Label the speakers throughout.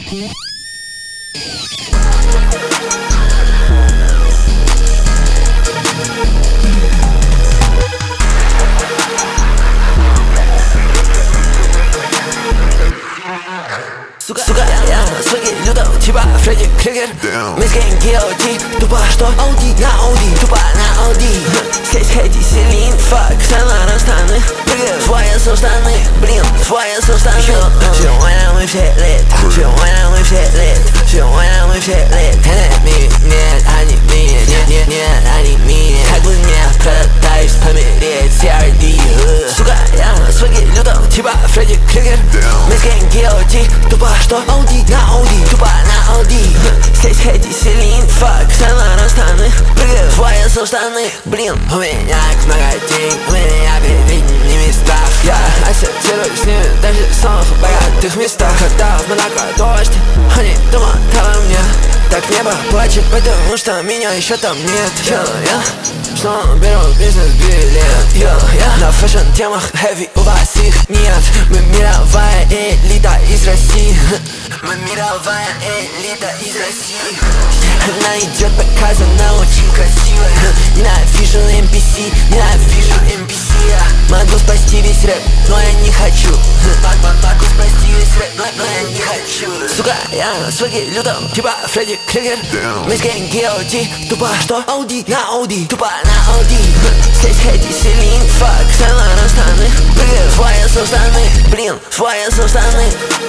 Speaker 1: Сука, я на своей людов, типа Фредди Крюгер. Мы с генги, тупо что? Ауди на Ауди, тупо на Ауди. Скейт, хэти, селин, фак, Сен-Лоран штаны. Прыгаю, свои со штаны, блин, свои со штаны. Сегодня мы все лет, сегодня мы все лет, сегодня мы все лет. Нет, они мне, нет, они мне. Как бы мне пытаюсь помереть, CRD. Сука, я на своей людов, типа Фредди Крюгер. Мы с генги, тупо что? Ауди на Ауди, тупо на Ауди. Скейт, хэти, селин, фак, Сен-Лоран штаны. Прыгаю, свои со штаны, блин. У меня много денег, у меня перед видными местах. Я ассоциируюсь с ними даже в самых богатых местах. Когда в Монако дождь, они думают обо мне. Так небо плачет, потому что меня еще там нет. Я снова беру бизнес-билет. Я на фэшн-темах heavy, у вас их нет. Мы мировая элита из России. Мы мировая элита из России. Она идет показана очень красивая. Ненавижу NPC, ненавижу NPC. Я могу спасти весь рэп, но я не хочу. Могу спасти весь рэп, но я не хочу. Сука, я на своей людом, типа Фредди Крюгер. Мы с генги, тупо что? Ауди на Ауди, тупо на Ауди. Скейт, хэти, селин, фак, Сен-Лоран штаны. Прыгаю, свои со штаны, блин, свои со штаны.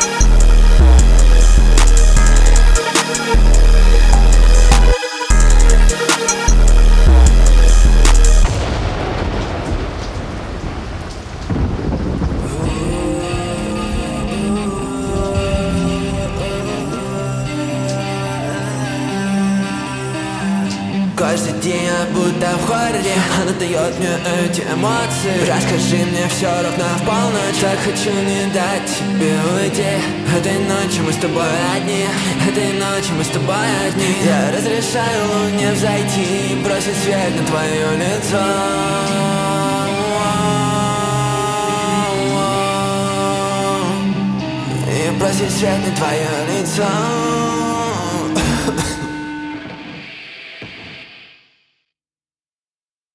Speaker 1: Каждый день я будто в хорроре. Она дает мне эти эмоции. Расскажи мне все ровно в полночь. Так хочу не дать тебе уйти. Этой ночью мы с тобой одни. Этой ночью мы с тобой одни. Я разрешаю луне взойти и бросить свет на твое лицо. И бросить свет на твое лицо.